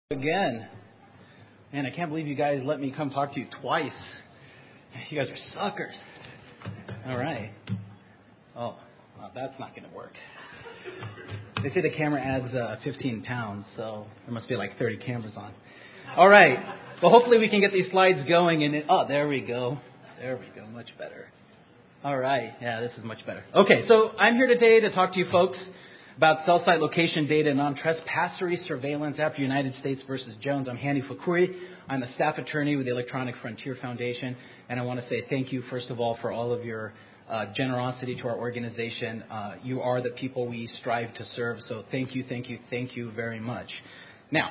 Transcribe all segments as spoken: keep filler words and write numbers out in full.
Again. Man, I can't believe you guys let me come talk to you twice. You guys are suckers. All right. Oh, well, that's not going to work. They say the camera adds uh, fifteen pounds, so there must be like thirty cameras on. All right. Well, hopefully we can get these slides going. And it, oh, there we go. There we go. Much better. All right. Yeah, this is much better. Okay, so I'm here today to talk to you folks about cell site location data and non-trespassery surveillance after United States versus Jones. I'm Hanny Fakuri. I'm a staff attorney with the Electronic Frontier Foundation, and I want to say thank you, first of all, for all of your uh, generosity to our organization. Uh, you are the people we strive to serve, so thank you, thank you, thank you very much. Now,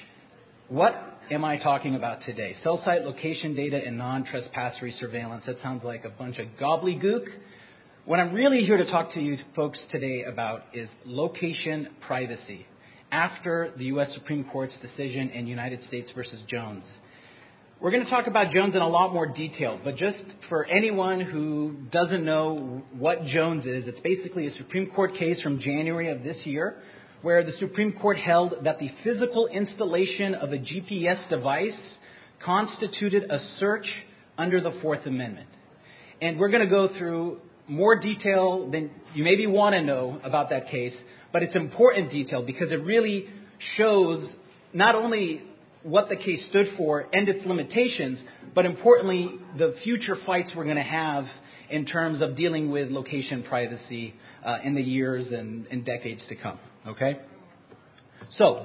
what am I talking about today? Cell site location data and non-trespassery surveillance. That sounds like a bunch of gobbledygook. What I'm really here to talk to you folks today about is location privacy after the U S Supreme Court's decision in United States versus Jones. We're going to talk about Jones in a lot more detail, but just for anyone who doesn't know what Jones is, it's basically a Supreme Court case from January of this year where the Supreme Court held that the physical installation of a G P S device constituted a search under the Fourth Amendment. And we're going to go through more detail than you maybe want to know about that case, but it's important detail because it really shows not only what the case stood for and its limitations, but importantly, the future fights we're going to have in terms of dealing with location privacy uh, in the years and, and decades to come. Okay? So,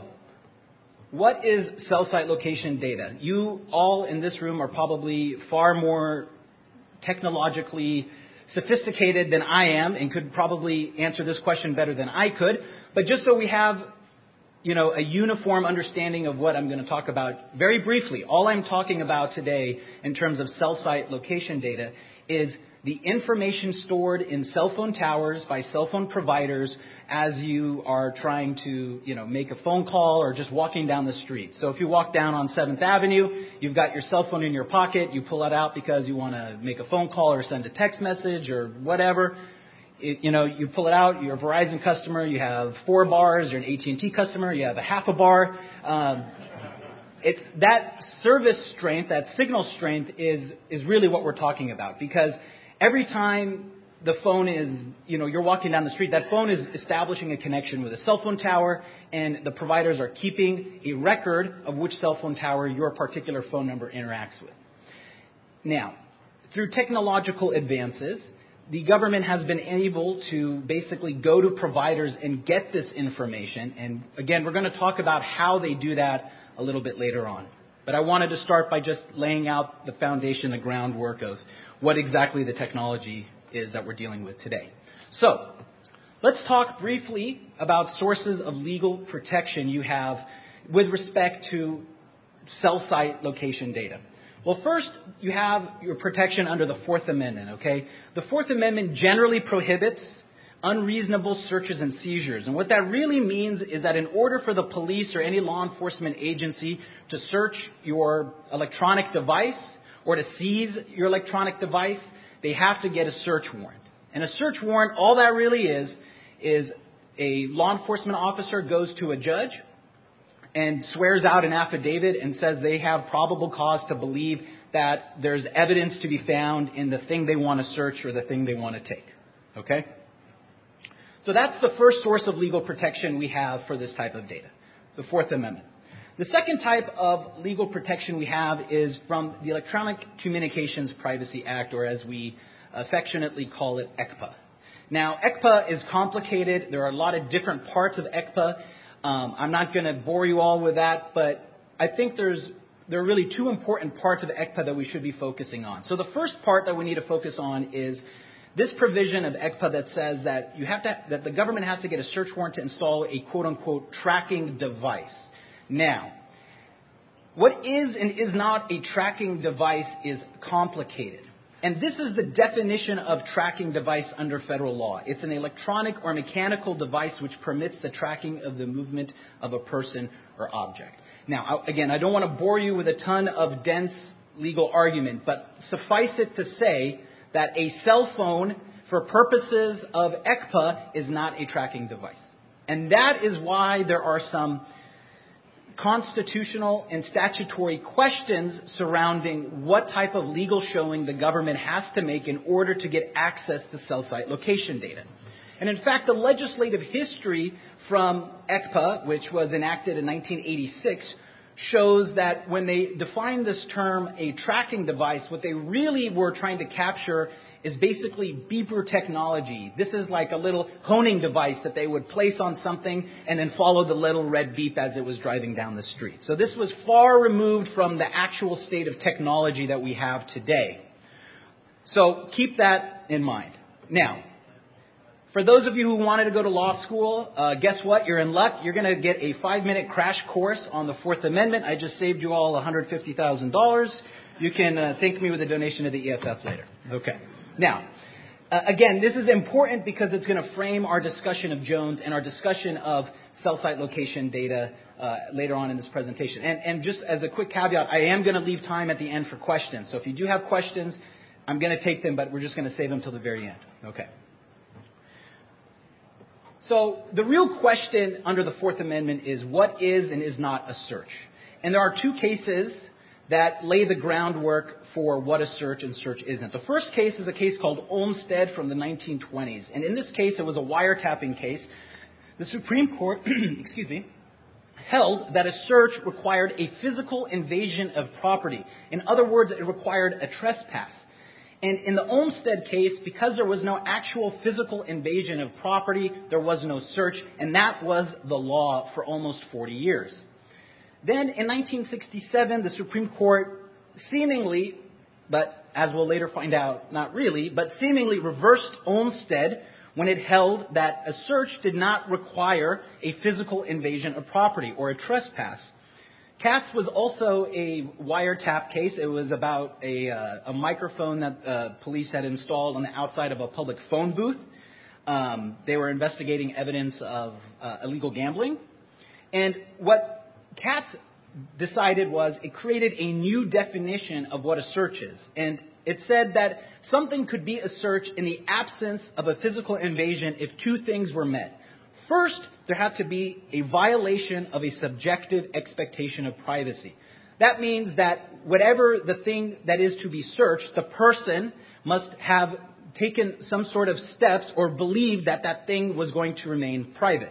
what is cell site location data? You all in this room are probably far more technologically sophisticated than I am and could probably answer this question better than I could. But just so we have, you know, a uniform understanding of what I'm going to talk about very briefly, all I'm talking about today in terms of cell site location data is the information stored in cell phone towers by cell phone providers as you are trying to, you know, make a phone call or just walking down the street. So if you walk down on seventh Avenue, you've got your cell phone in your pocket, you pull it out because you want to make a phone call or send a text message or whatever. It, you know, you pull it out, you're a Verizon customer, you have four bars, you're an A T and T customer, you have a half a bar. Um, it's that service strength, that signal strength is is really what we're talking about, because every time the phone is, you know, you're walking down the street, that phone is establishing a connection with a cell phone tower, and the providers are keeping a record of which cell phone tower your particular phone number interacts with. Now, through technological advances, the government has been able to basically go to providers and get this information. And again, we're going to talk about how they do that a little bit later on. But I wanted to start by just laying out the foundation, the groundwork of what exactly the technology is that we're dealing with today. So, let's talk briefly about sources of legal protection you have with respect to cell site location data. Well, first, you have your protection under the Fourth Amendment, okay? The Fourth Amendment generally prohibits unreasonable searches and seizures. And what that really means is that in order for the police or any law enforcement agency to search your electronic device or to seize your electronic device, they have to get a search warrant. And a search warrant, all that really is, is a law enforcement officer goes to a judge and swears out an affidavit and says they have probable cause to believe that there's evidence to be found in the thing they want to search or the thing they want to take. Okay? So that's the first source of legal protection we have for this type of data, the Fourth Amendment. The second type of legal protection we have is from the Electronic Communications Privacy Act, or as we affectionately call it, E C P A. Now, E C P A is complicated. There are a lot of different parts of E C P A. Um, I'm not going to bore you all with that, but I think there's there are really two important parts of E C P A that we should be focusing on. So the first part that we need to focus on is this provision of E C P A that says that you have to that the government has to get a search warrant to install a quote-unquote tracking device. Now, what is and is not a tracking device is complicated. And this is the definition of tracking device under federal law. It's an electronic or mechanical device which permits the tracking of the movement of a person or object. Now, again, I don't want to bore you with a ton of dense legal argument, but suffice it to say that a cell phone, for purposes of E C P A, is not a tracking device. And that is why there are some constitutional and statutory questions surrounding what type of legal showing the government has to make in order to get access to cell site location data. And in fact, the legislative history from E C P A, which was enacted in nineteen eighty-six, shows that when they defined this term, a tracking device, what they really were trying to capture is basically beeper technology. This is like a little honing device that they would place on something and then follow the little red beep as it was driving down the street. So this was far removed from the actual state of technology that we have today. So keep that in mind. Now, for those of you who wanted to go to law school, uh, guess what? You're in luck. You're going to get a five-minute crash course on the Fourth Amendment. I just saved you all one hundred fifty thousand dollars. You can uh, thank me with a donation to the E F F later. Okay. Now, uh, again, this is important because it's going to frame our discussion of Jones and our discussion of cell site location data uh, later on in this presentation. And, and just as a quick caveat, I am going to leave time at the end for questions. So if you do have questions, I'm going to take them, but we're just going to save them till the very end. Okay. So the real question under the Fourth Amendment is what is and is not a search. And there are two cases that lay the groundwork for what a search and search isn't. The first case is a case called Olmstead from the nineteen twenties. And in this case, it was a wiretapping case. The Supreme Court, excuse me, held that a search required a physical invasion of property. In other words, it required a trespass. And in the Olmstead case, because there was no actual physical invasion of property, there was no search, and that was the law for almost forty years. Then in nineteen sixty-seven, the Supreme Court seemingly, but as we'll later find out, not really, but seemingly reversed Olmstead when it held that a search did not require a physical invasion of property or a trespass. Katz was also a wiretap case. It was about a, uh, a microphone that uh, police had installed on the outside of a public phone booth. Um, they were investigating evidence of uh, illegal gambling. And what Katz decided was it created a new definition of what a search is. And it said that something could be a search in the absence of a physical invasion if two things were met. First, there had to be a violation of a subjective expectation of privacy. That means that whatever the thing that is to be searched, the person must have taken some sort of steps or believed that that thing was going to remain private.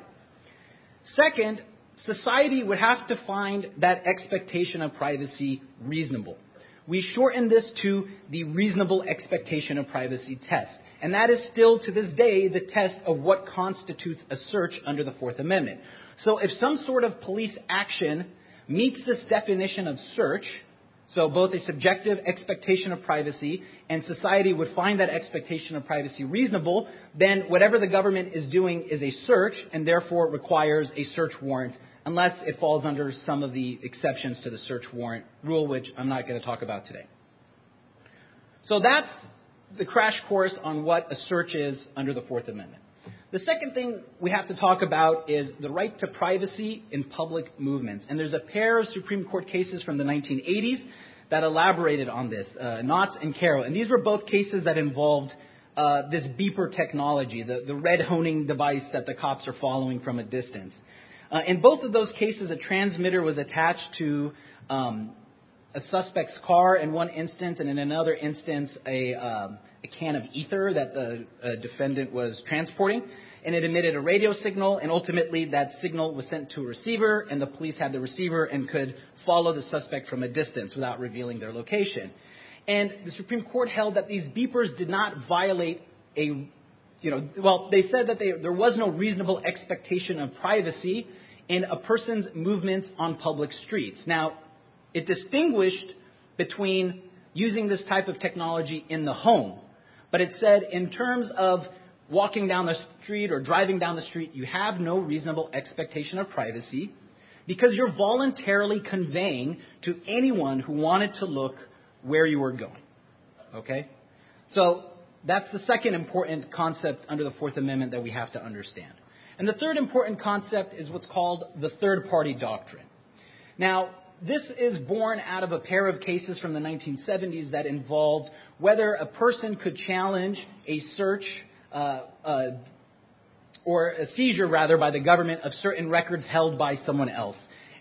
Second, society would have to find that expectation of privacy reasonable. We shorten this to the reasonable expectation of privacy test. And that is still, to this day, the test of what constitutes a search under the Fourth Amendment. So if some sort of police action meets this definition of search, so both a subjective expectation of privacy and society would find that expectation of privacy reasonable, then whatever the government is doing is a search and therefore requires a search warrant, unless it falls under some of the exceptions to the search warrant rule, which I'm not going to talk about today. So that's the crash course on what a search is under the Fourth Amendment. The second thing we have to talk about is the right to privacy in public movements. And there's a pair of Supreme Court cases from the nineteen eighties that elaborated on this, uh, Knott and Carroll. And these were both cases that involved uh, this beeper technology, the, the red honing device that the cops are following from a distance. Uh, in both of those cases, a transmitter was attached to um, a suspect's car in one instance, and in another instance, a, um, a can of ether that the uh, defendant was transporting. And it emitted a radio signal, and ultimately that signal was sent to a receiver, and the police had the receiver and could follow the suspect from a distance without revealing their location. And the Supreme Court held that these beepers did not violate a, you know, well, they said that they, there was no reasonable expectation of privacy in a person's movements on public streets. Now, it distinguished between using this type of technology in the home, but it said in terms of walking down the street or driving down the street, you have no reasonable expectation of privacy because you're voluntarily conveying to anyone who wanted to look where you were going. Okay? So that's the second important concept under the Fourth Amendment that we have to understand. And the third important concept is what's called the third-party doctrine. Now, this is born out of a pair of cases from the nineteen seventies that involved whether a person could challenge a search uh, uh, or a seizure, rather, by the government of certain records held by someone else.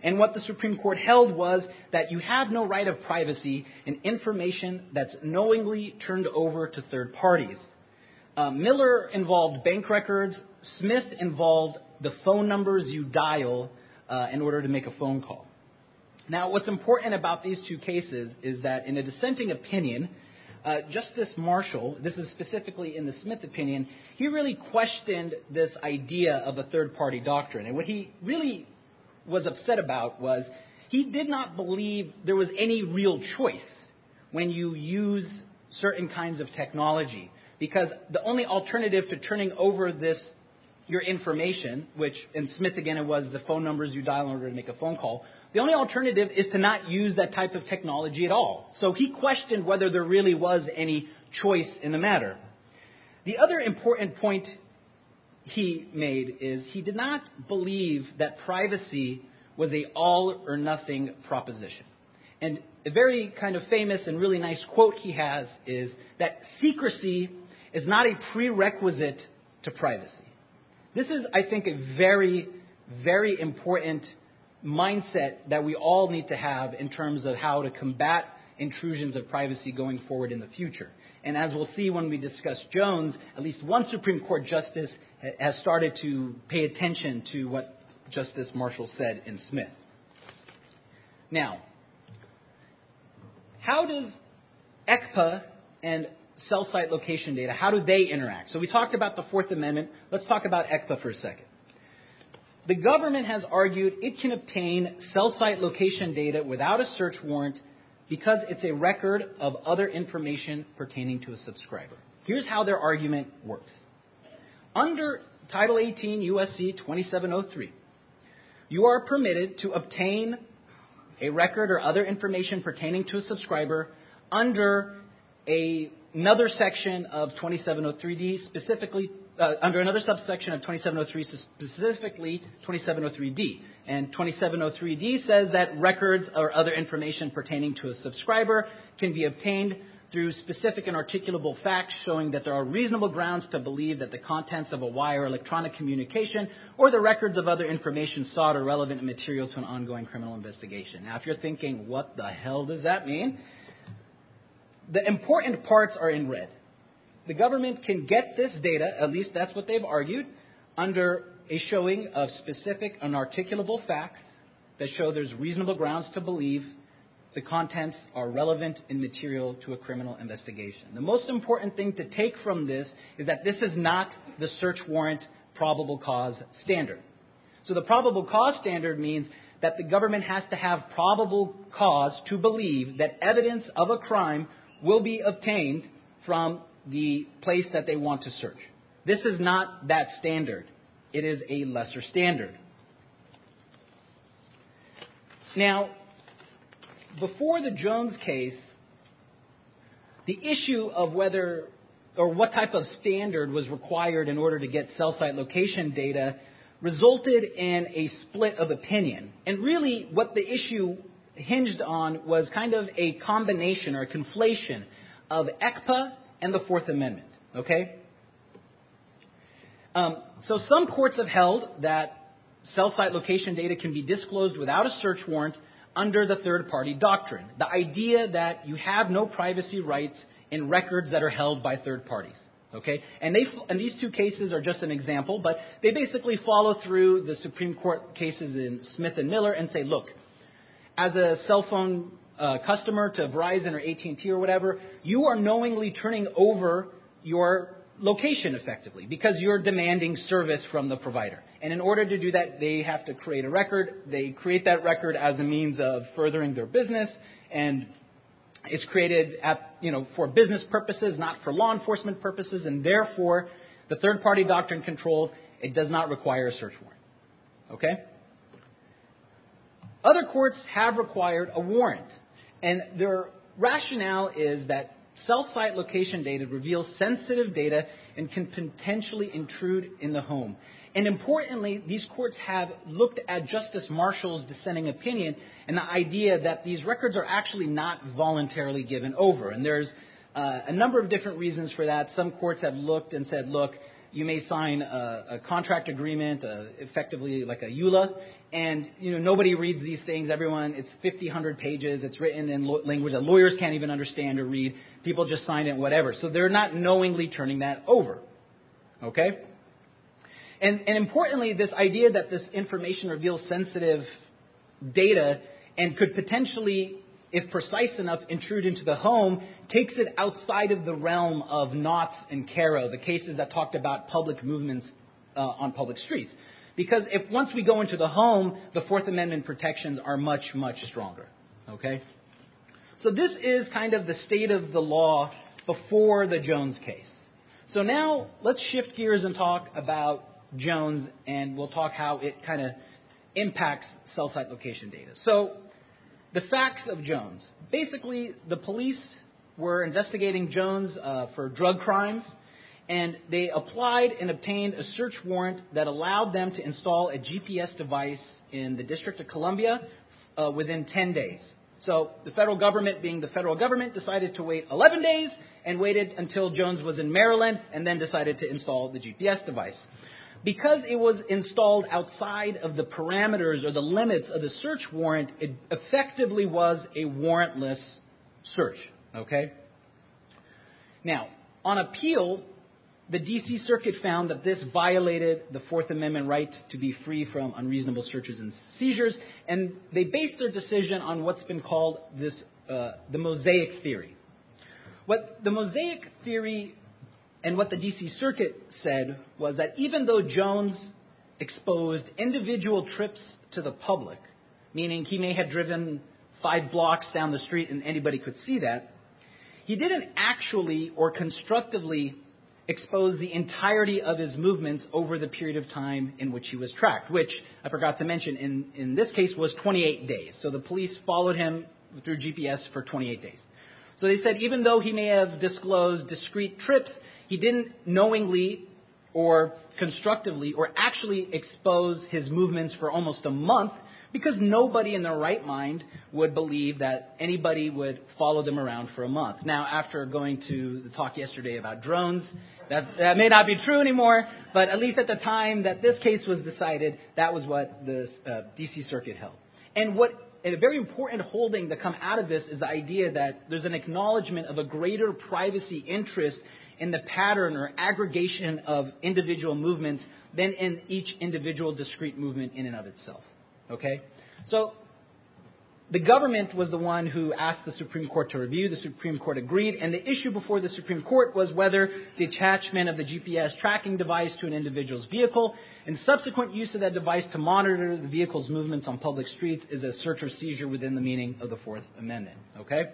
And what the Supreme Court held was that you have no right of privacy in information that's knowingly turned over to third parties. Uh, Miller involved bank records. Smith involved the phone numbers you dial uh, in order to make a phone call. Now, what's important about these two cases is that in a dissenting opinion, uh, Justice Marshall, this is specifically in the Smith opinion, he really questioned this idea of a third-party doctrine. And what he really was upset about was he did not believe there was any real choice when you use certain kinds of technology, because the only alternative to turning over this your information, which in Smith again it was the phone numbers you dial in order to make a phone call, the only alternative is to not use that type of technology at all. So he questioned whether there really was any choice in the matter. The other important point he made is he did not believe that privacy was a all or nothing proposition. And a very kind of famous and really nice quote he has is that secrecy is not a prerequisite to privacy. This is, I think, a very, very important mindset that we all need to have in terms of how to combat intrusions of privacy going forward in the future. And as we'll see when we discuss Jones, at least one Supreme Court justice has started to pay attention to what Justice Marshall said in Smith. Now, how does E C P A and cell site location data, how do they interact? So we talked about the Fourth Amendment. Let's talk about E C P A for a second. The government has argued it can obtain cell site location data without a search warrant because it's a record of other information pertaining to a subscriber. Here's how their argument works. Under Title eighteen U S C twenty-seven oh three, you are permitted to obtain a record or other information pertaining to a subscriber under a, another section of twenty-seven oh three D, specifically uh, under another subsection of twenty-seven oh three, specifically twenty-seven oh three D. And twenty-seven oh three D says that records or other information pertaining to a subscriber can be obtained through specific and articulable facts showing that there are reasonable grounds to believe that the contents of a wire electronic communication or the records of other information sought are relevant and material to an ongoing criminal investigation. Now, if you're thinking, what the hell does that mean? The important parts are in red. The government can get this data, at least that's what they've argued, under a showing of specific and articulable facts that show there's reasonable grounds to believe the contents are relevant and material to a criminal investigation. The most important thing to take from this is that this is not the search warrant probable cause standard. So the probable cause standard means that the government has to have probable cause to believe that evidence of a crime will be obtained from the place that they want to search. This is not that standard. It is a lesser standard. Now, before the Jones case, the issue of whether or what type of standard was required in order to get cell site location data resulted in a split of opinion. And really what the issue hinged on was kind of a combination or a conflation of E C P A and the Fourth Amendment. Okay? Um, so some courts have held that cell site location data can be disclosed without a search warrant under the third-party doctrine. The idea that you have no privacy rights in records that are held by third parties. Okay? And, they, and these two cases are just an example, but they basically follow through the Supreme Court cases in Smith and Miller and say, look, as a cell phone uh, customer to Verizon or A T and T or whatever, you are knowingly turning over your location effectively because you're demanding service from the provider. And in order to do that, they have to create a record. They create that record as a means of furthering their business, and it's created at, you know, for business purposes, not for law enforcement purposes, and therefore the third-party doctrine controls. It does not require a search warrant. Okay? Other courts have required a warrant, and their rationale is that cell site location data reveals sensitive data and can potentially intrude in the home. And importantly, these courts have looked at Justice Marshall's dissenting opinion and the idea that these records are actually not voluntarily given over. And there's uh, a number of different reasons for that. Some courts have looked and said, look, You may sign a, a contract agreement, uh, effectively like a E U L A, and you know nobody reads these things. Everyone, it's fifty, one hundred pages. It's written in lo- language that lawyers can't even understand or read. People just sign it, whatever. So they're not knowingly turning that over. Okay? And, and importantly, this idea that this information reveals sensitive data and could potentially, if precise enough, intrude into the home, takes it outside of the realm of Knotts and Caro, the cases that talked about public movements uh, on public streets. Because if once we go into the home, the Fourth Amendment protections are much, much stronger. Okay? So this is kind of the state of the law before the Jones case. So now let's shift gears and talk about Jones, and we'll talk how it kind of impacts cell site location data. So the facts of Jones. Basically, the police were investigating Jones uh, for drug crimes, and they applied and obtained a search warrant that allowed them to install a G P S device in the District of Columbia uh, within ten days. So the federal government, being the federal government, decided to wait eleven days and waited until Jones was in Maryland and then decided to install the G P S device. Because it was installed outside of the parameters or the limits of the search warrant, it effectively was a warrantless search. Okay? Now, on appeal, the D C Circuit found that this violated the Fourth Amendment right to be free from unreasonable searches and seizures, and they based their decision on what's been called this uh, the Mosaic theory. What the Mosaic theory and what the D C Circuit said was that even though Jones exposed individual trips to the public, meaning he may have driven five blocks down the street and anybody could see that, he didn't actually or constructively expose the entirety of his movements over the period of time in which he was tracked, which I forgot to mention in, in this case was twenty-eight days. So the police followed him through G P S for twenty-eight days. So they said even though he may have disclosed discrete trips, he didn't knowingly or constructively or actually expose his movements for almost a month because nobody in their right mind would believe that anybody would follow them around for a month. Now, after going to the talk yesterday about drones, that, that may not be true anymore, but at least at the time that this case was decided, that was what the uh, D C Circuit held. And what and a very important holding to come out of this is the idea that there's an acknowledgement of a greater privacy interest in the pattern or aggregation of individual movements than in each individual discrete movement in and of itself. Okay? So the government was the one who asked the Supreme Court to review. The Supreme Court agreed. And the issue before the Supreme Court was whether the attachment of the G P S tracking device to an individual's vehicle and subsequent use of that device to monitor the vehicle's movements on public streets is a search or seizure within the meaning of the Fourth Amendment. Okay?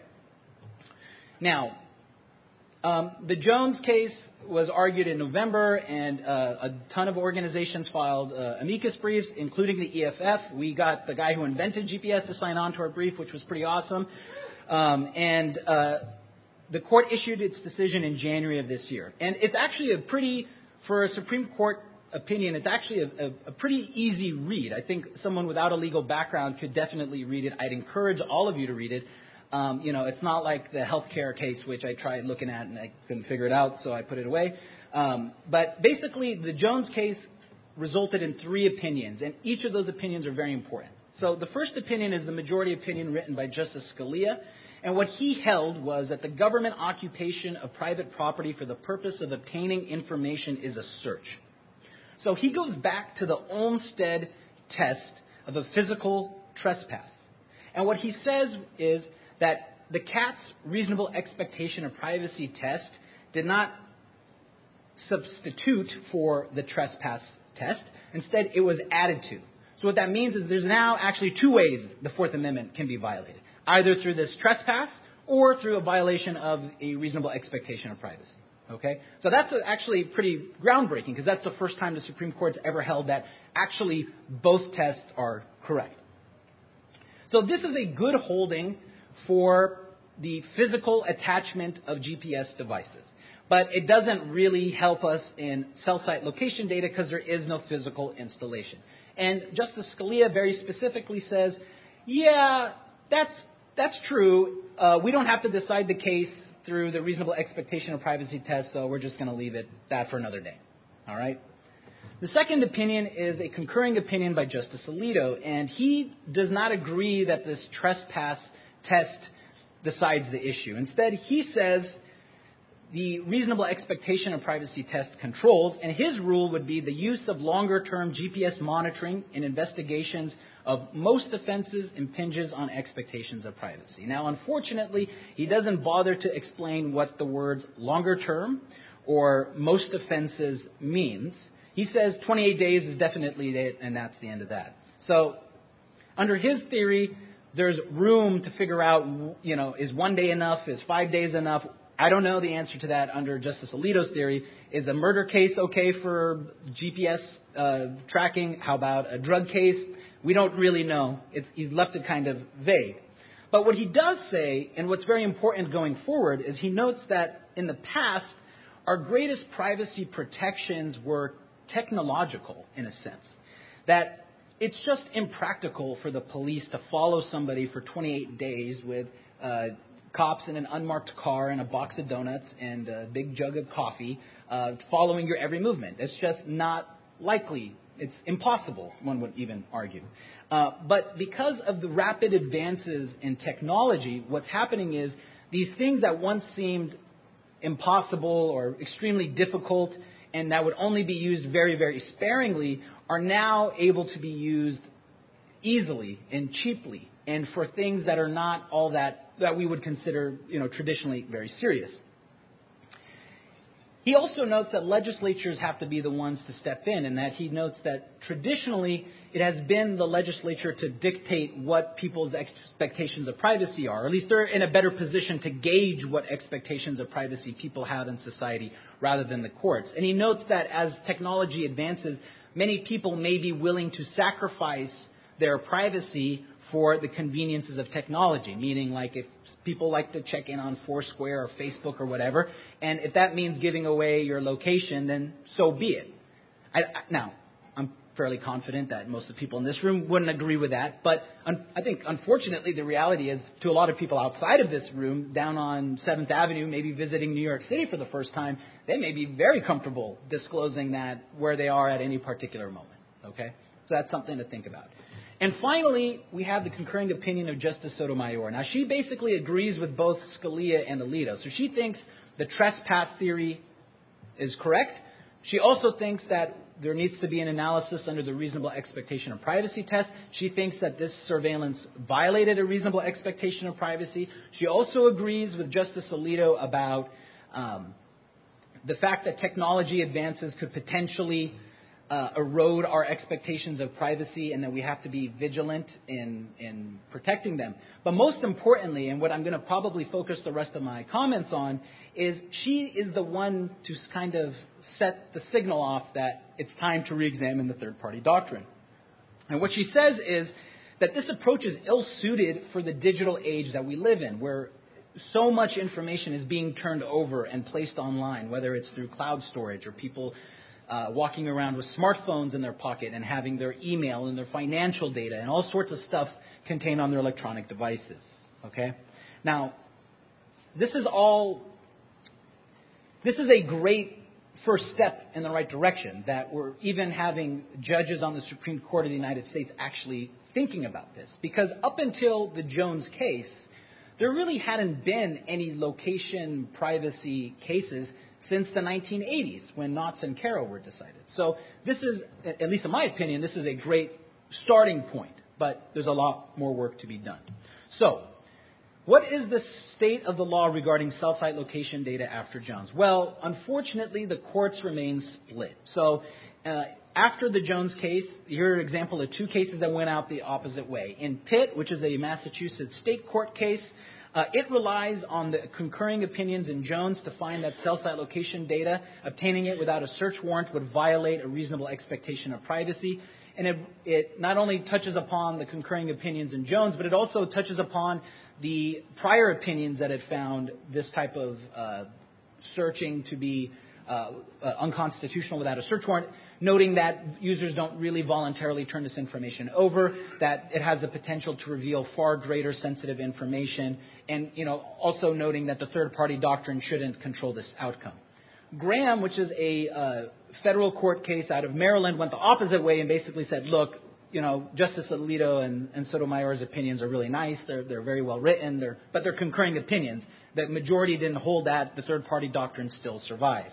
Now, Um, the Jones case was argued in November, and uh, a ton of organizations filed uh, amicus briefs, including the E F F. We got the guy who invented G P S to sign on to our brief, which was pretty awesome. Um, and uh, the court issued its decision in January of this year. And it's actually a pretty, for a Supreme Court opinion, it's actually a, a, a pretty easy read. I think someone without a legal background could definitely read it. I'd encourage all of you to read it. Um, you know, it's not like the healthcare case, which I tried looking at and I couldn't figure it out, so I put it away. Um, but basically, the Jones case resulted in three opinions, and each of those opinions are very important. So the first opinion is the majority opinion written by Justice Scalia, and what he held was that the government occupation of private property for the purpose of obtaining information is a search. So he goes back to the Olmstead test of a physical trespass. And what he says is that the Katz reasonable expectation of privacy test did not substitute for the trespass test. Instead, it was added to. So what that means is there's now actually two ways the Fourth Amendment can be violated, either through this trespass or through a violation of a reasonable expectation of privacy. Okay? So that's actually pretty groundbreaking because that's the first time the Supreme Court's ever held that actually both tests are correct. So this is a good holding for the physical attachment of G P S devices. But it doesn't really help us in cell site location data because there is no physical installation. And Justice Scalia very specifically says, yeah, that's that's true. Uh, we don't have to decide the case through the reasonable expectation of privacy test, so we're just going to leave it that for another day. All right? The second opinion is a concurring opinion by Justice Alito, and he does not agree that this trespass test decides the issue. Instead, he says the reasonable expectation of privacy test controls, and his rule would be the use of longer-term G P S monitoring in investigations of most offenses impinges on expectations of privacy. Now, unfortunately, he doesn't bother to explain what the words longer-term or most offenses means. He says twenty-eight days is definitely it, and that's the end of that. So, under his theory, there's room to figure out, you know, is one day enough? Is five days enough? I don't know the answer to that under Justice Alito's theory. Is a murder case okay for G P S uh, tracking? How about a drug case? We don't really know. It's, he's left it kind of vague. But what he does say, and what's very important going forward, is he notes that in the past, our greatest privacy protections were technological, in a sense. That it's just impractical for the police to follow somebody for twenty-eight days with uh, cops in an unmarked car and a box of donuts and a big jug of coffee uh, following your every movement. It's just not likely. It's impossible, one would even argue. Uh, but because of the rapid advances in technology, what's happening is these things that once seemed impossible or extremely difficult and that would only be used very, very sparingly are now able to be used easily and cheaply and for things that are not all that, that we would consider, you know, traditionally very serious. He also notes that legislatures have to be the ones to step in, and that he notes that traditionally it has been the legislature to dictate what people's expectations of privacy are. Or at least they're in a better position to gauge what expectations of privacy people have in society rather than the courts. And he notes that as technology advances, many people may be willing to sacrifice their privacy for the conveniences of technology, meaning like if people like to check in on Foursquare or Facebook or whatever, and if that means giving away your location, then so be it. I, I, now, I'm fairly confident that most of the people in this room wouldn't agree with that, but un, I think unfortunately the reality is to a lot of people outside of this room, down on seventh Avenue, maybe visiting New York City for the first time, they may be very comfortable disclosing that where they are at any particular moment. Okay? So that's something to think about. And finally, we have the concurring opinion of Justice Sotomayor. Now, she basically agrees with both Scalia and Alito. So she thinks the trespass theory is correct. She also thinks that there needs to be an analysis under the reasonable expectation of privacy test. She thinks that this surveillance violated a reasonable expectation of privacy. She also agrees with Justice Alito about um, the fact that technology advances could potentially Uh, erode our expectations of privacy, and that we have to be vigilant in, in protecting them. But most importantly, and what I'm going to probably focus the rest of my comments on, is she is the one to kind of set the signal off that it's time to re-examine the third-party doctrine. And what she says is that this approach is ill-suited for the digital age that we live in, where so much information is being turned over and placed online, whether it's through cloud storage or people Uh, walking around with smartphones in their pocket and having their email and their financial data and all sorts of stuff contained on their electronic devices. Okay? Now, this is all, this is a great first step in the right direction, that we're even having judges on the Supreme Court of the United States actually thinking about this. Because up until the Jones case, there really hadn't been any location privacy cases since the nineteen eighties, when Knotts and Caro were decided. So this is, at least in my opinion, this is a great starting point, but there's a lot more work to be done. So, what is the state of the law regarding cell site location data after Jones? Well, unfortunately, the courts remain split. So, uh, after the Jones case, here are an example of two cases that went out the opposite way. In Pitt, which is a Massachusetts state court case, Uh, it relies on the concurring opinions in Jones to find that cell site location data, obtaining it without a search warrant, would violate a reasonable expectation of privacy. And it, it not only touches upon the concurring opinions in Jones, but it also touches upon the prior opinions that had found this type of uh, searching to be uh, uh, unconstitutional without a search warrant, noting that users don't really voluntarily turn this information over, that it has the potential to reveal far greater sensitive information, and, you know, also noting that the third-party doctrine shouldn't control this outcome. Graham, which is a uh, federal court case out of Maryland went the opposite way and basically said, look, you know, Justice Alito and, and Sotomayor's opinions are really nice. They're, they're very well written, they're, but they're concurring opinions. The majority didn't hold that. The third-party doctrine still survives.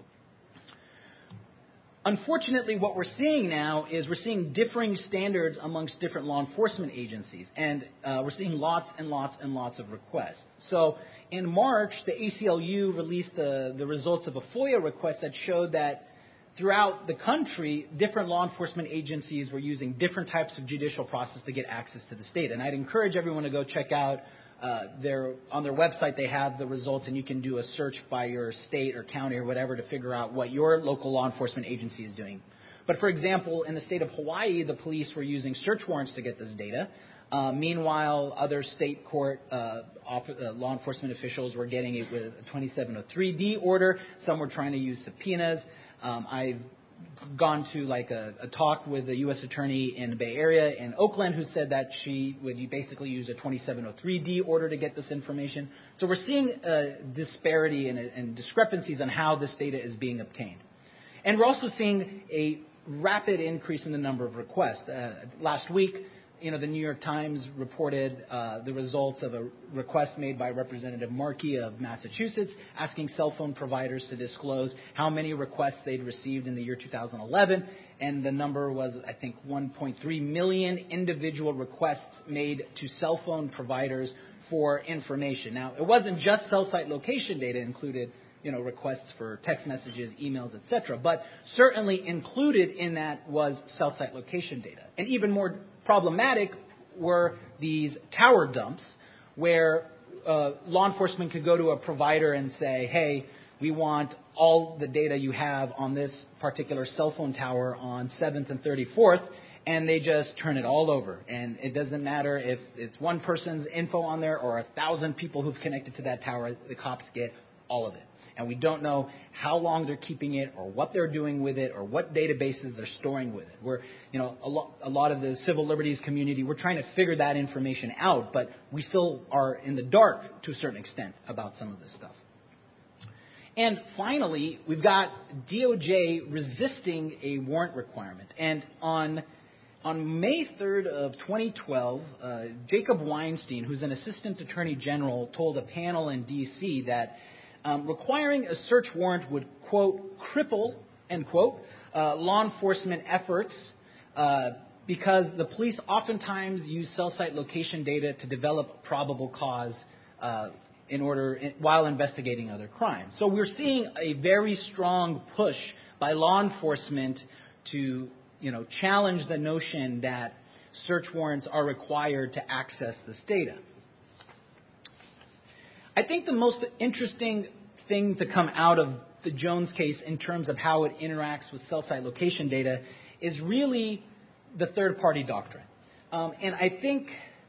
Unfortunately, what we're seeing now is we're seeing differing standards amongst different law enforcement agencies, and uh, we're seeing lots and lots and lots of requests. So in March, the A C L U released the, the results of a FOIA request that showed that throughout the country, different law enforcement agencies were using different types of judicial process to get access to this data. And I'd encourage everyone to go check out uh, their on their website. They have the results, and you can do a search by your state or county or whatever to figure out what your local law enforcement agency is doing. But for example, in the state of Hawaii, the police were using search warrants to get this data. Uh, meanwhile, other state court uh, off, uh, law enforcement officials were getting it with a twenty-seven oh three D order. Some were trying to use subpoenas. Um, I've gone to like a, a talk with the U S attorney in the Bay Area in Oakland who said that she would basically use a twenty-seven oh three D order to get this information. So we're seeing a disparity and, and discrepancies on how this data is being obtained. And we're also seeing a rapid increase in the number of requests. Uh, last week, you know, the New York Times reported uh, the results of a request made by Representative Markey of Massachusetts asking cell phone providers to disclose how many requests they'd received in the year two thousand eleven. And the number was, I think, one point three million individual requests made to cell phone providers for information. Now, it wasn't just cell site location data. It included, you know, requests for text messages, emails, et cetera. But certainly included in that was cell site location data. And even more problematic were these tower dumps where uh, law enforcement could go to a provider and say, hey, we want all the data you have on this particular cell phone tower on seventh and thirty-fourth, and they just turn it all over. And it doesn't matter if it's one person's info on there or a thousand people who've connected to that tower, the cops get all of it. And we don't know how long they're keeping it or what they're doing with it or what databases they're storing with it. We're, you know, a, lo- a lot of the civil liberties community, we're trying to figure that information out, but we still are in the dark to a certain extent about some of this stuff. And finally, we've got D O J resisting a warrant requirement. And on on May third of twenty twelve, uh, Jacob Weinstein, who's an assistant attorney general, told a panel in D C that Um, requiring a search warrant would, quote, cripple, end quote, uh, law enforcement efforts uh, because the police oftentimes use cell site location data to develop probable cause uh, in order in, while investigating other crimes. So we're seeing a very strong push by law enforcement to, you know, challenge the notion that search warrants are required to access this data. I think the most interesting thing to come out of the Jones case in terms of how it interacts with cell site location data is really the third-party doctrine. Um, and I think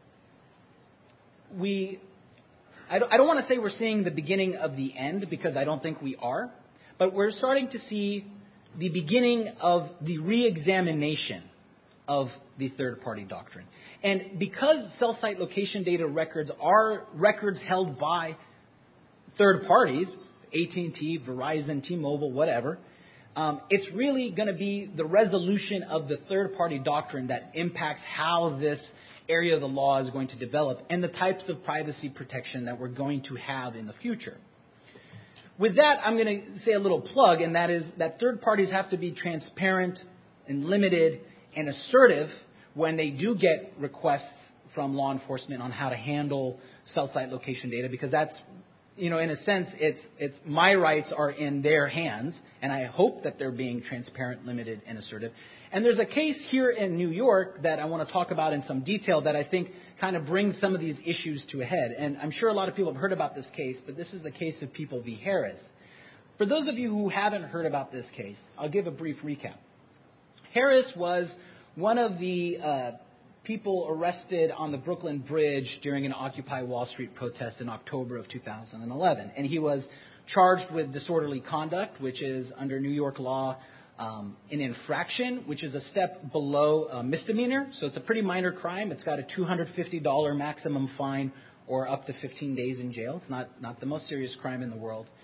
we, I don't, I don't want to say we're seeing the beginning of the end because I don't think we are, but we're starting to see the beginning of the re-examination of the third-party doctrine. And because cell site location data records are records held by third parties, A T and T, Verizon, T-Mobile, whatever, um, it's really going to be the resolution of the third-party doctrine that impacts how this area of the law is going to develop and the types of privacy protection that we're going to have in the future. With that, I'm going to say a little plug, and that is that third parties have to be transparent and limited and assertive when they do get requests from law enforcement on how to handle cell site location data, because that's, you know, in a sense, it's it's my rights are in their hands, and I hope that they're being transparent, limited, and assertive. And there's a case here in New York that I want to talk about in some detail that I think kind of brings some of these issues to a head. And I'm sure a lot of people have heard about this case, but this is the case of People v. Harris. For those of you who haven't heard about this case, I'll give a brief recap. Harris was one of the uh, people arrested on the Brooklyn Bridge during an Occupy Wall Street protest in October of two thousand eleven. And he was charged with disorderly conduct, which is under New York law um, an infraction, which is a step below a misdemeanor. So it's a pretty minor crime. It's got a two hundred fifty dollars maximum fine or up to fifteen days in jail. It's not, not the most serious crime in the world.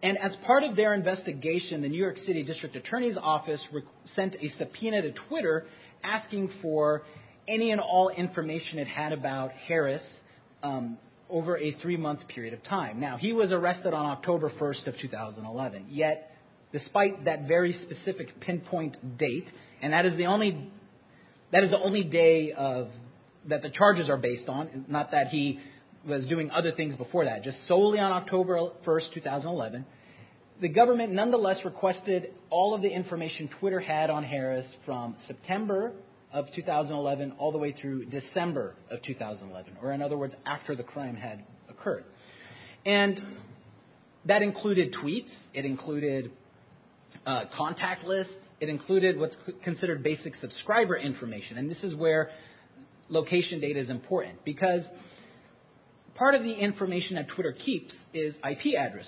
And as part of their investigation, the New York City District Attorney's Office re- sent a subpoena to Twitter asking for any and all information it had about Harris um, over a three-month period of time. Now, he was arrested on October first of two thousand eleven. Yet, despite that very specific pinpoint date, and that is the only that is the only day of that the charges are based on, not that he was doing other things before that, just solely on October first, two thousand eleven, the government nonetheless requested all of the information Twitter had on Harris from September of two thousand eleven all the way through December of two thousand eleven, or in other words, after the crime had occurred. And that included tweets, it included uh, contact lists, it included what's considered basic subscriber information. And this is where location data is important, because part of the information that Twitter keeps is I P addresses.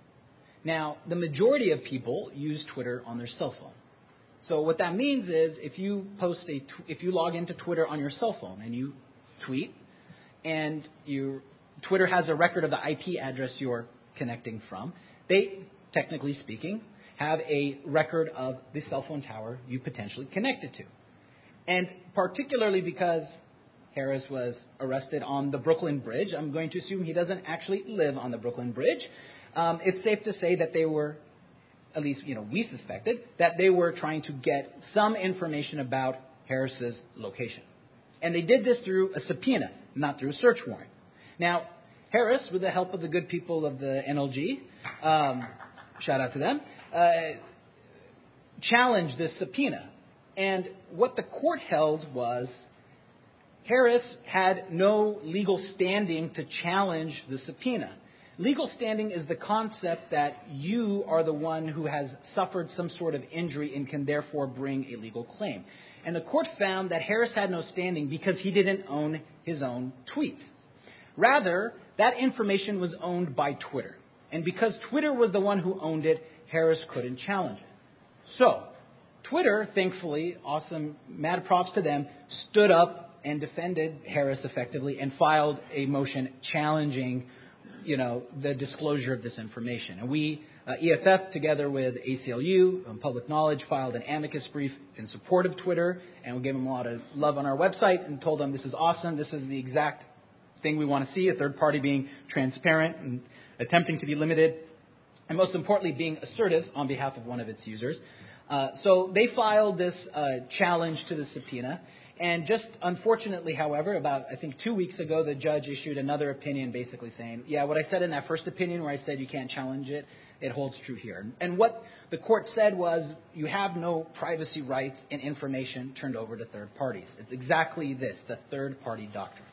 Now, the majority of people use Twitter on their cell phone. So what that means is if you post a, tw- if you log into Twitter on your cell phone and you tweet, and you, Twitter has a record of the I P address you're connecting from, they, technically speaking, have a record of the cell phone tower you potentially connected to. And particularly because Harris was arrested on the Brooklyn Bridge, I'm going to assume he doesn't actually live on the Brooklyn Bridge. Um, it's safe to say that they were, at least, you know, we suspected, that they were trying to get some information about Harris's location. And they did this through a subpoena, not through a search warrant. Now, Harris, with the help of the good people of the N L G, um, shout out to them, uh, challenged this subpoena. And what the court held was Harris had no legal standing to challenge the subpoena. Legal standing is the concept that you are the one who has suffered some sort of injury and can therefore bring a legal claim. And the court found that Harris had no standing because he didn't own his own tweets. Rather, that information was owned by Twitter. And because Twitter was the one who owned it, Harris couldn't challenge it. So, Twitter, thankfully, awesome, mad props to them, stood up and defended Harris effectively and filed a motion challenging you know, the disclosure of this information. And we, uh, E F F, together with A C L U, um, Public Knowledge, filed an amicus brief in support of Twitter, and we gave them a lot of love on our website and told them this is awesome, this is the exact thing we want to see, a third party being transparent and attempting to be limited, and most importantly, being assertive on behalf of one of its users. Uh, so they filed this uh, challenge to the subpoena. And just unfortunately, however, about, I think, two weeks ago, the judge issued another opinion basically saying, yeah, what I said in that first opinion where I said you can't challenge it, it holds true here. And what the court said was you have no privacy rights in information turned over to third parties. It's exactly this, the third-party doctrine.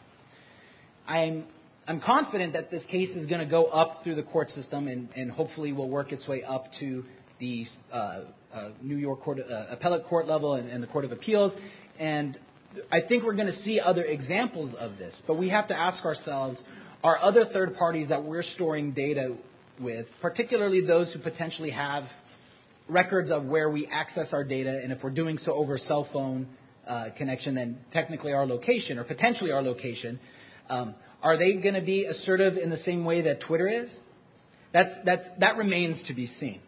I'm, I'm confident that this case is going to go up through the court system and, and hopefully will work its way up to the uh, uh, New York court, uh, appellate court level and, and the Court of Appeals. And I think we're going to see other examples of this, but we have to ask ourselves, are other third parties that we're storing data with, particularly those who potentially have records of where we access our data, and if we're doing so over a cell phone uh, connection, then technically our location, or potentially our location, um, are they going to be assertive in the same way that Twitter is? That, that, that remains to be seen.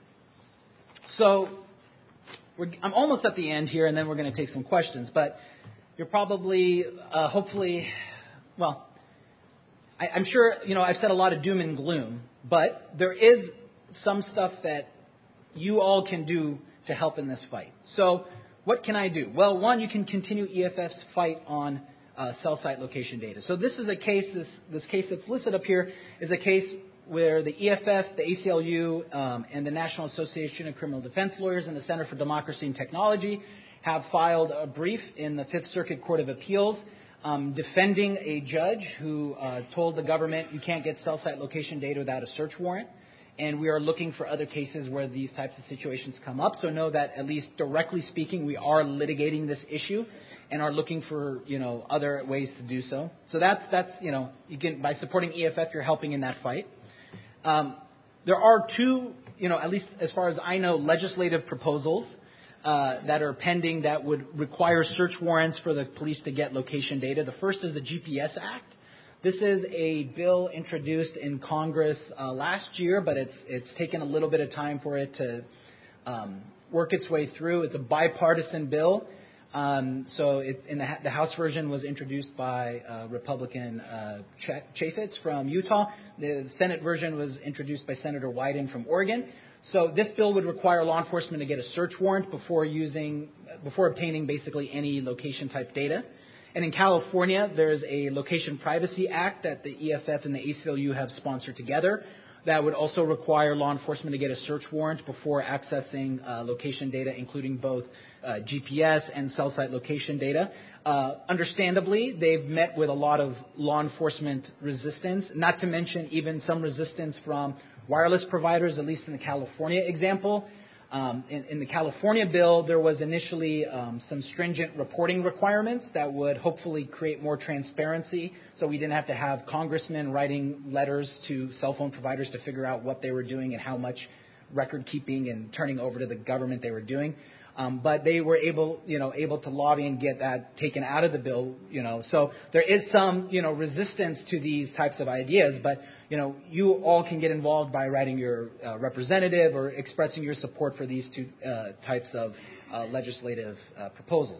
So we're, I'm almost at the end here, and then we're going to take some questions, but you're probably, uh, hopefully, well, I, I'm sure, you know, I've said a lot of doom and gloom, but there is some stuff that you all can do to help in this fight. So what can I do? Well, one, you can continue E F F's fight on uh, cell site location data. So this is a case, this, this case that's listed up here is a case where the E F F, the A C L U, um, and the National Association of Criminal Defense Lawyers and the Center for Democracy and Technology have filed a brief in the Fifth Circuit Court of Appeals um, defending a judge who uh, told the government you can't get cell site location data without a search warrant. And we are looking for other cases where these types of situations come up. So know that at least directly speaking, we are litigating this issue and are looking for, you know, other ways to do so. So that's, that's you know, you can, by supporting E F F, you're helping in that fight. Um, there are two, you know, at least as far as I know, legislative proposals Uh, that are pending that would require search warrants for the police to get location data. The first is the G P S Act, This is a bill introduced in Congress uh, last year, but it's it's taken a little bit of time for it to um, work its way through. It's a bipartisan bill. Um, so it, in the, the House version was introduced by uh, Republican uh, Ch- Chaffetz from Utah. The Senate version was introduced by Senator Wyden from Oregon. So this bill would require law enforcement to get a search warrant before using, before obtaining basically any location type data. And in California, there's a Location Privacy Act that the E F F and the A C L U have sponsored together that would also require law enforcement to get a search warrant before accessing uh, location data, including both uh, G P S and cell site location data. Uh, understandably, they've met with a lot of law enforcement resistance, not to mention even some resistance from wireless providers, at least in the California example. Um, in, in the California bill, there was initially um, some stringent reporting requirements that would hopefully create more transparency, so we didn't have to have congressmen writing letters to cell phone providers to figure out what they were doing and how much record keeping and turning over to the government they were doing. Um, but they were able, you know, able to lobby and get that taken out of the bill, you know. So there is some, you know, resistance to these types of ideas, but, you know, you all can get involved by writing your uh, representative or expressing your support for these two uh, types of uh, legislative uh, proposals.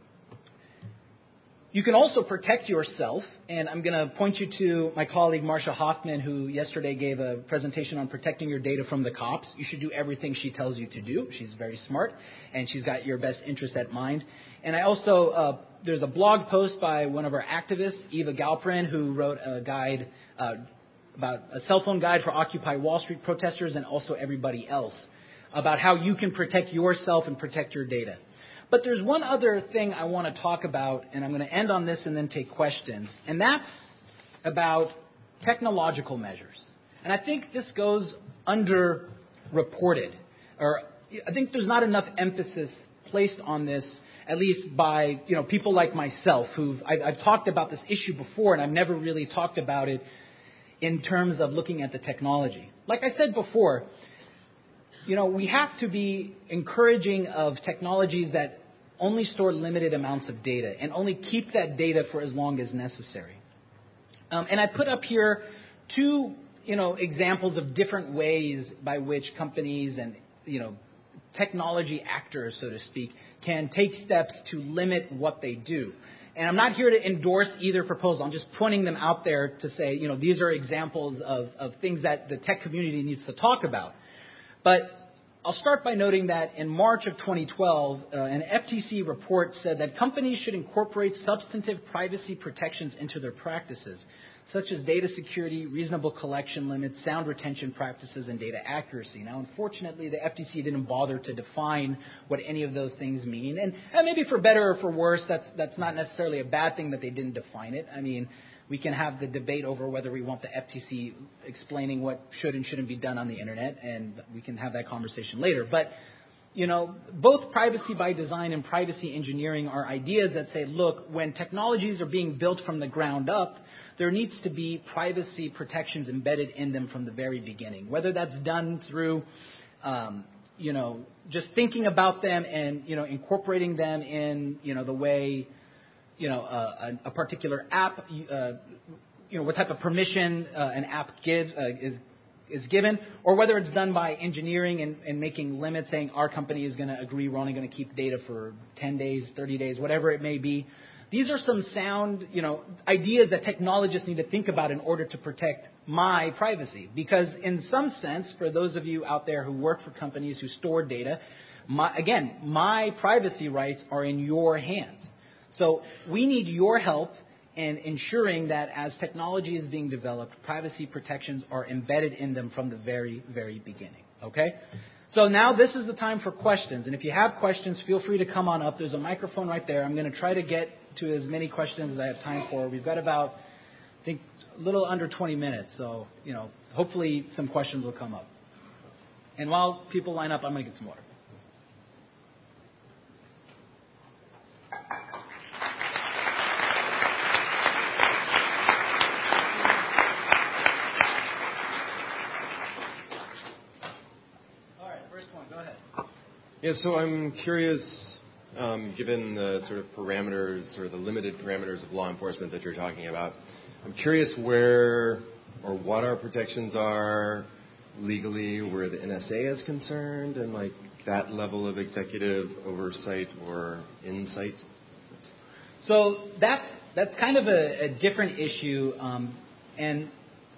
You can also protect yourself, and I'm going to point you to my colleague Marsha Hoffman, who yesterday gave a presentation on protecting your data from the cops. You should do everything she tells you to do. She's very smart, and she's got your best interest at mind. And I also, uh, there's a blog post by one of our activists, Eva Galperin, who wrote a guide uh, about a cell phone guide for Occupy Wall Street protesters and also everybody else about how you can protect yourself and protect your data. But there's one other thing I want to talk about, and I'm going to end on this and then take questions, and that's about technological measures. And I think this goes underreported, or I think there's not enough emphasis placed on this, at least by, you know, people like myself, who've I've, I've talked about this issue before, and I've never really talked about it in terms of looking at the technology. Like I said before, you know, we have to be encouraging of technologies that only store limited amounts of data and only keep that data for as long as necessary. Um, and I put up here two, you know, examples of different ways by which companies and, you know, technology actors, so to speak, can take steps to limit what they do. And I'm not here to endorse either proposal. I'm just pointing them out there to say, you know, these are examples of, of things that the tech community needs to talk about. But I'll start by noting that in March of twenty twelve, uh, an F T C report said that companies should incorporate substantive privacy protections into their practices, such as data security, reasonable collection limits, sound retention practices, and data accuracy. Now, unfortunately, the F T C didn't bother to define what any of those things mean. And, and maybe for better or for worse, that's, that's not necessarily a bad thing that they didn't define it. I mean, we can have the debate over whether we want the F T C explaining what should and shouldn't be done on the Internet, and we can have that conversation later. But, you know, both privacy by design and privacy engineering are ideas that say, look, when technologies are being built from the ground up, there needs to be privacy protections embedded in them from the very beginning, whether that's done through, um, you know, just thinking about them and, you know, incorporating them in, you know, the way, you know, uh, a, a particular app, uh, you know, what type of permission uh, an app gives uh, is is given, or whether it's done by engineering and, and making limits, saying our company is going to agree we're only going to keep data for ten days, thirty days, whatever it may be. These are some sound, you know, ideas that technologists need to think about in order to protect my privacy. Because in some sense, for those of you out there who work for companies who store data, my, again, my privacy rights are in your hands. So we need your help in ensuring that as technology is being developed, privacy protections are embedded in them from the very, very beginning. Okay? So now this is the time for questions. And if you have questions, feel free to come on up. There's a microphone right there. I'm going to try to get to as many questions as I have time for. We've got about, I think, a little under twenty minutes. So, you know, hopefully some questions will come up. And while people line up, I'm going to get some water. Yeah, so I'm curious, um, given the sort of parameters or the limited parameters of law enforcement that you're talking about, I'm curious where or what our protections are legally, where the N S A is concerned, and like that level of executive oversight or insight. So that's that's kind of a, a different issue, um, and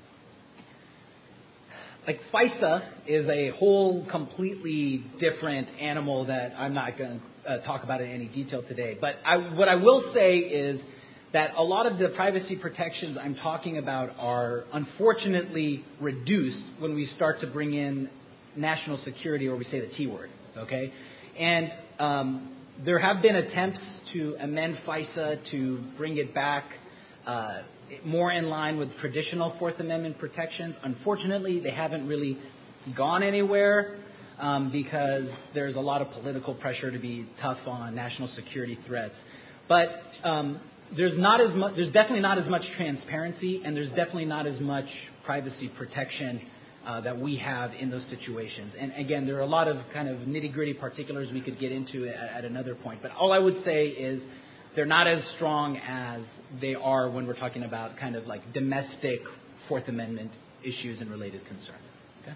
like FISA is a whole completely different animal that I'm not going to uh, talk about in any detail today. But I, what I will say is that a lot of the privacy protections I'm talking about are unfortunately reduced when we start to bring in national security, or we say the T word, okay? And um, there have been attempts to amend FISA to bring it back uh, more in line with traditional Fourth Amendment protections. Unfortunately, they haven't really gone anywhere um, because there's a lot of political pressure to be tough on national security threats. But um, there's not as much. There's definitely not as much transparency, and there's definitely not as much privacy protection uh, that we have in those situations. And again, there are a lot of kind of nitty-gritty particulars we could get into at, at another point. But all I would say is they're not as strong as they are when we're talking about kind of like domestic Fourth Amendment issues and related concerns. Okay?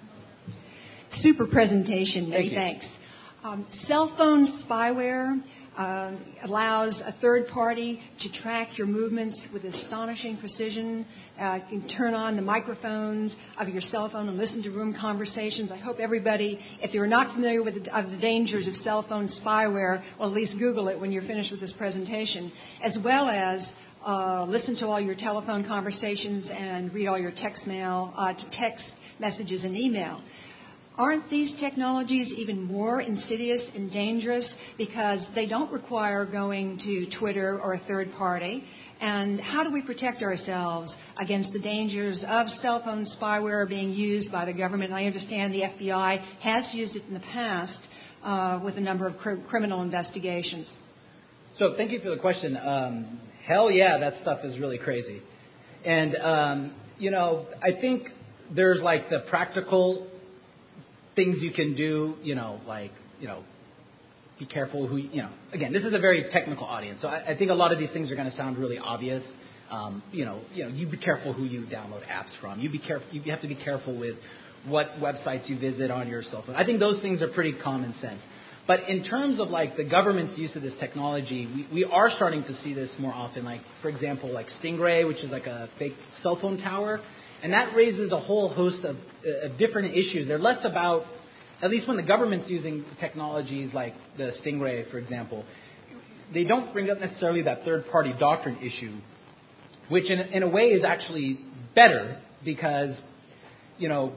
Super presentation. Many Thank thanks. Um, cell phone spyware uh, allows a third party to track your movements with astonishing precision. Uh, you can turn on the microphones of your cell phone and listen to room conversations. I hope everybody, if you're not familiar with the, of the dangers of cell phone spyware, will at least Google it when you're finished with this presentation, as well as uh, listen to all your telephone conversations and read all your text mail, uh, to text messages and email. Aren't these technologies even more insidious and dangerous because they don't require going to Twitter or a third party? And how do we protect ourselves against the dangers of cell phone spyware being used by the government? I understand the F B I has used it in the past uh, with a number of cr- criminal investigations. So thank you for the question. Um, hell yeah, that stuff is really crazy. And, um, you know, I think there's like the practical things you can do, you know, like, you know, be careful who, you know, again, this is a very technical audience. So I, I think a lot of these things are going to sound really obvious. Um, you know, you know, you be careful who you download apps from. You be careful. You have to be careful with what websites you visit on your cell phone. I think those things are pretty common sense. But in terms of like the government's use of this technology, we, we are starting to see this more often. Like, for example, like Stingray, which is like a fake cell phone tower. And that raises a whole host of, uh, of different issues. They're less about, at least when the government's using technologies like the Stingray, for example, they don't bring up necessarily that third-party doctrine issue, which in, in a way is actually better because, you know,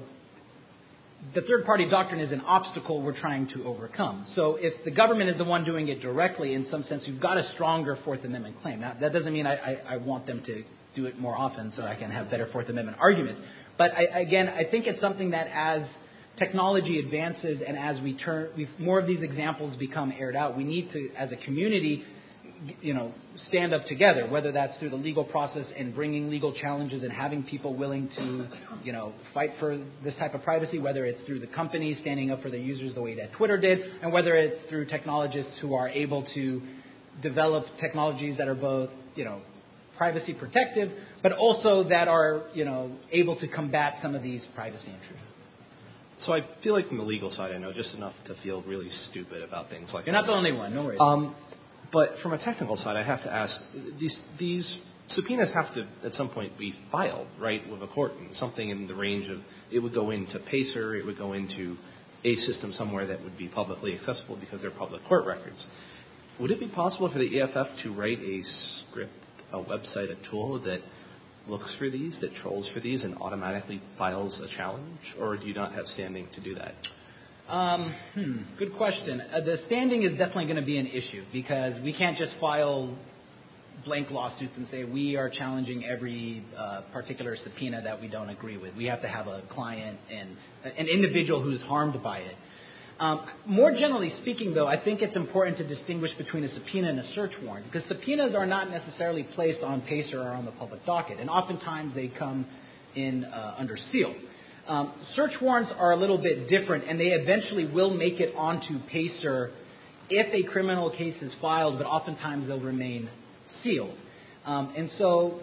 the third-party doctrine is an obstacle we're trying to overcome. So if the government is the one doing it directly, in some sense, you've got a stronger Fourth Amendment claim. Now, that doesn't mean I, I, I want them to do it more often so I can have better Fourth Amendment arguments. But I, again, I think it's something that as technology advances and as we turn, we've, more of these examples become aired out, we need to, as a community, you know, stand up together, whether that's through the legal process and bringing legal challenges and having people willing to, you know, fight for this type of privacy, whether it's through the companies standing up for their users the way that Twitter did, and whether it's through technologists who are able to develop technologies that are both, you know, privacy protective, but also that are, you know, able to combat some of these privacy intrusions. So I feel like from the legal side, I know just enough to feel really stupid about things like that. You're not the only one, no worries. Um, but from a technical side, I have to ask, these these subpoenas have to at some point be filed, right, with a court, and something in the range of, it would go into Pacer, it would go into a system somewhere that would be publicly accessible because they're public court records. Would it be possible for the E F F to write a script, a website, a tool that looks for these, that trolls for these, and automatically files a challenge? Or do you not have standing to do that? Um, hmm, good question. Uh, the standing is definitely going to be an issue because we can't just file blank lawsuits and say we are challenging every uh, particular subpoena that we don't agree with. We have to have a client and an individual who's harmed by it. Um, more generally speaking, though, I think it's important to distinguish between a subpoena and a search warrant because subpoenas are not necessarily placed on Pacer or on the public docket, and oftentimes they come in uh, under seal. Um, search warrants are a little bit different, and they eventually will make it onto Pacer if a criminal case is filed, but oftentimes they'll remain sealed. Um, and so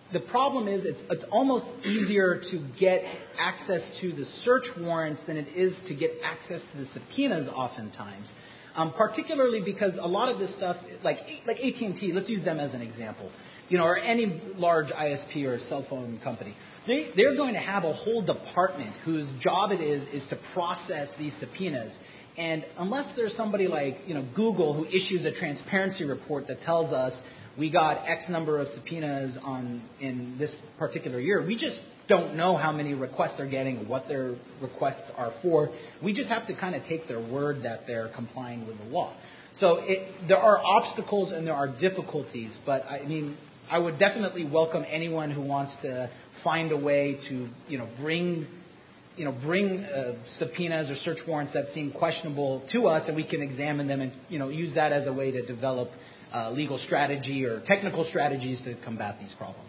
the problem is it's, it's almost easier to get access to the search warrants than it is to get access to the subpoenas oftentimes, um, particularly because a lot of this stuff, like like A T and T, let's use them as an example, you know, or any large I S P or cell phone company. They, they're going to have a whole department whose job it is is to process these subpoenas. And unless there's somebody like, you know, Google who issues a transparency report that tells us we got X number of subpoenas on in this particular year, we just don't know how many requests they're getting, what their requests are for. We just have to kind of take their word that they're complying with the law. So it, there are obstacles and there are difficulties, but I mean, I would definitely welcome anyone who wants to find a way to, you know, bring, you know, bring uh, subpoenas or search warrants that seem questionable to us, and we can examine them and, you know, use that as a way to develop uh, legal strategy or technical strategies to combat these problems.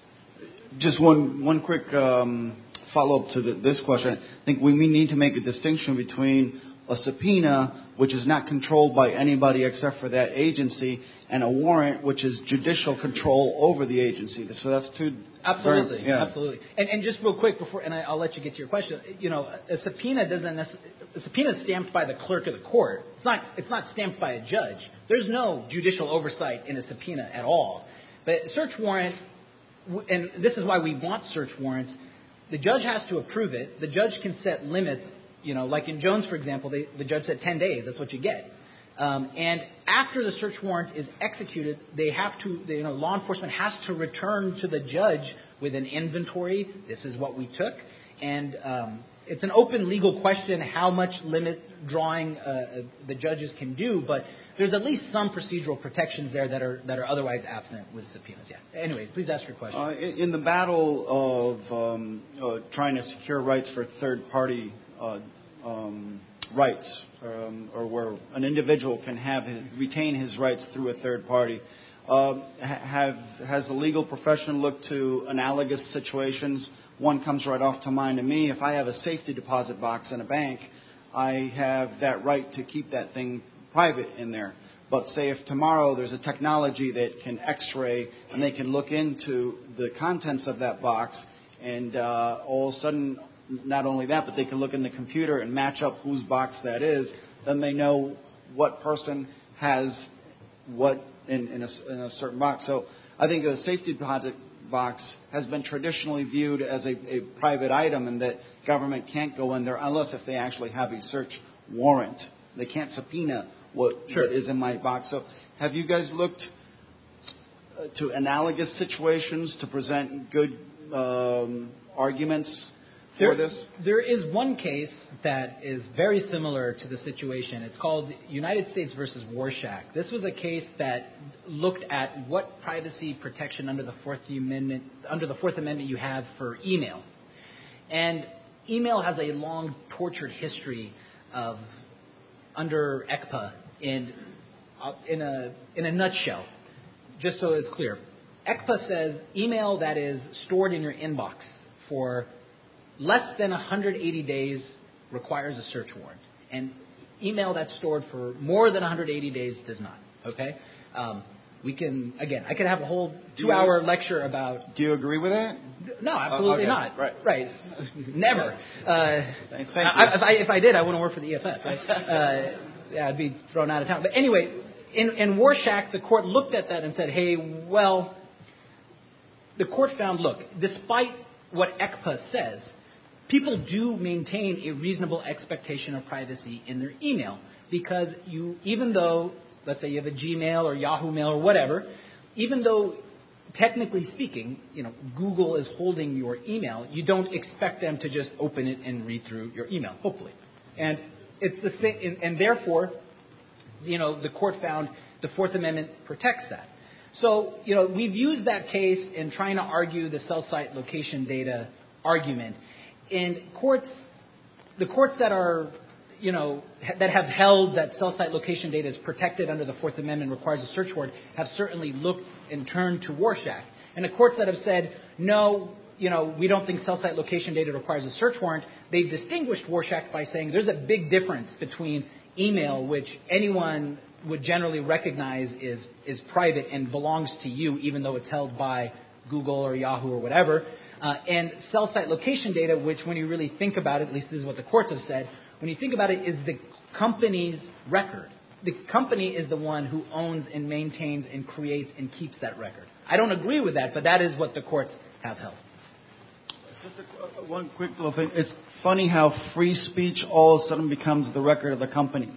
Just one one quick um, follow-up to the, this question. I think we need to make a distinction between a subpoena, which is not controlled by anybody except for that agency, and a warrant, which is judicial control over the agency. So that's two. Absolutely, very, yeah. absolutely. And, and just real quick before, and I, I'll let you get to your question. You know, a subpoena doesn't. A subpoena is stamped by the clerk of the court. It's not. It's not stamped by a judge. There's no judicial oversight in a subpoena at all. But search warrant, and this is why we want search warrants. The judge has to approve it. The judge can set limits. You know, like in Jones, for example, they, the judge said ten days. That's what you get. Um, and after the search warrant is executed, they have to, they, you know, law enforcement has to return to the judge with an inventory. This is what we took. And um, it's an open legal question how much limit drawing uh, the judges can do, but there's at least some procedural protections there that are that are otherwise absent with subpoenas. Yeah. Anyways, please ask your question. Uh, in, in the battle of um, uh, trying to secure rights for third-party uh, um, rights, um, or where an individual can have his, retain his rights through a third party, uh, have has the legal profession looked to analogous situations? One comes right off to mind to me. If I have a safety deposit box in a bank, I have that right to keep that thing private in there. But say if tomorrow there's a technology that can X-ray and they can look into the contents of that box, and uh, all of a sudden, not only that, but they can look in the computer and match up whose box that is, then they know what person has what in, in, a, in a certain box. So I think a safety deposit box has been traditionally viewed as a, a private item, and that government can't go in there unless if they actually have a search warrant. They can't subpoena what, sure. what is in my box. So have you guys looked uh, to analogous situations to present good um, arguments for there, this? There is one case that is very similar to the situation. It's called United States versus Warshak. This was a case that looked at what privacy protection under the Fourth Amendment under the Fourth Amendment you have for email. And email has a long tortured history of under E C P A in uh, in a in a nutshell. Just so it's clear, E C P A says email that is stored in your inbox for less than one hundred eighty days requires a search warrant, and email that's stored for more than one hundred eighty days does not. Okay, um, we can again. I could have a whole two-hour lecture about. Do you agree with that? No, absolutely uh, okay. not. Right, right. Never. Uh, Thank you. I, if, I, if I did, I wouldn't work for the E F F. Right? uh, yeah, I'd be thrown out of town. But anyway, in, in Warshak, the court looked at that and said, "Hey, well." The court found, look, despite what E C P A says, people do maintain a reasonable expectation of privacy in their email, because you, even though, let's say you have a Gmail or Yahoo Mail or whatever, even though technically speaking, you know, Google is holding your email, you don't expect them to just open it and read through your email, hopefully. And it's the same, and, and therefore, you know, the court found the Fourth Amendment protects that. So, you know, we've used that case in trying to argue the cell site location data argument. And courts, the courts that are, you know, that have held that cell site location data is protected under the Fourth Amendment, requires a search warrant, have certainly looked and turned to Warshak. And the courts that have said, no, you know, we don't think cell site location data requires a search warrant, they've distinguished Warshak by saying there's a big difference between email, which anyone would generally recognize is, is private and belongs to you, even though it's held by Google or Yahoo or whatever. Uh, and cell site location data, which when you really think about it, at least this is what the courts have said, when you think about it, is the company's record. The company is the one who owns and maintains and creates and keeps that record. I don't agree with that, but that is what the courts have held. Just a, one quick little thing. It's funny how free speech all of a sudden becomes the record of the companies.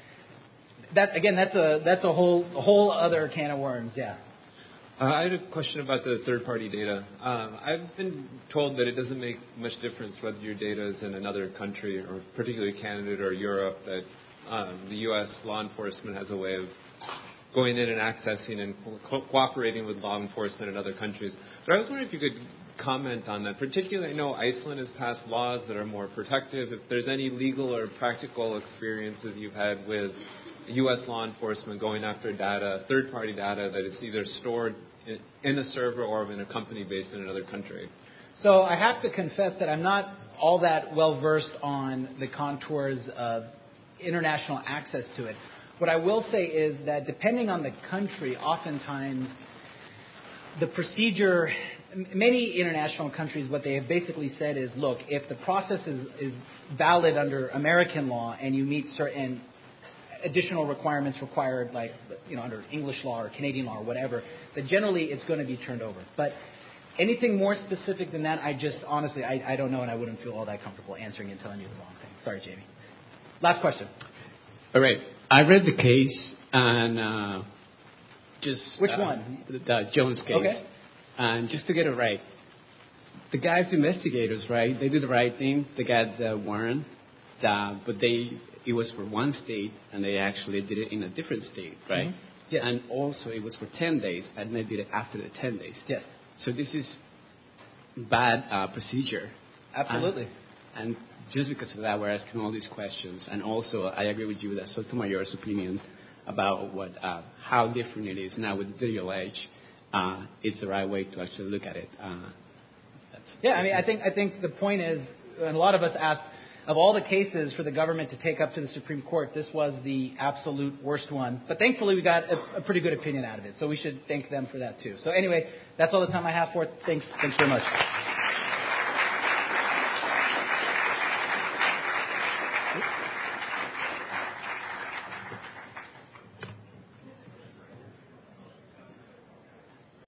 That again, that's a that's a whole a whole other can of worms. Yeah. Uh, I had a question about the third-party data. Um, I've been told that it doesn't make much difference whether your data is in another country, or particularly Canada or Europe, that um, the U S law enforcement has a way of going in and accessing and co- cooperating with law enforcement in other countries. But I was wondering if you could comment on that. Particularly, I know Iceland has passed laws that are more protective. If there's any legal or practical experiences you've had with U S law enforcement going after data, third-party data that is either stored in a server or in a company based in another country. So I have to confess that I'm not all that well versed on the contours of international access to it. What I will say is that depending on the country, oftentimes the procedure, many international countries, what they have basically said is, look, if the process is, is valid under American law and you meet certain additional requirements required, like, you know, under English law or Canadian law or whatever, that generally it's going to be turned over. But anything more specific than that, I just, honestly, I, I don't know, and I wouldn't feel all that comfortable answering and telling you the wrong thing. Sorry, Jamie. Last question. All right. I read the case, and uh, just... Which uh, one? The Jones case. Okay. And just to get it right, the guys, the investigators, right, they did the right thing. They got the warrant, uh, but they... It was for one state, and they actually did it in a different state, right? Mm-hmm. Yes. And also, it was for ten days, and they did it after the ten days. Yes. So this is bad uh, procedure. Absolutely. And, and just because of that, we're asking all these questions. And also, I agree with you that Sotomayor's opinion about what uh, how different it is now with digital age. Uh, it's the right way to actually look at it. Uh, that's, yeah, I mean, I think I think the point is, and a lot of us asked, of all the cases for the government to take up to the Supreme Court, this was the absolute worst one. But thankfully, we got a, a pretty good opinion out of it. So we should thank them for that, too. So anyway, that's all the time I have for it. Thanks, thanks very much.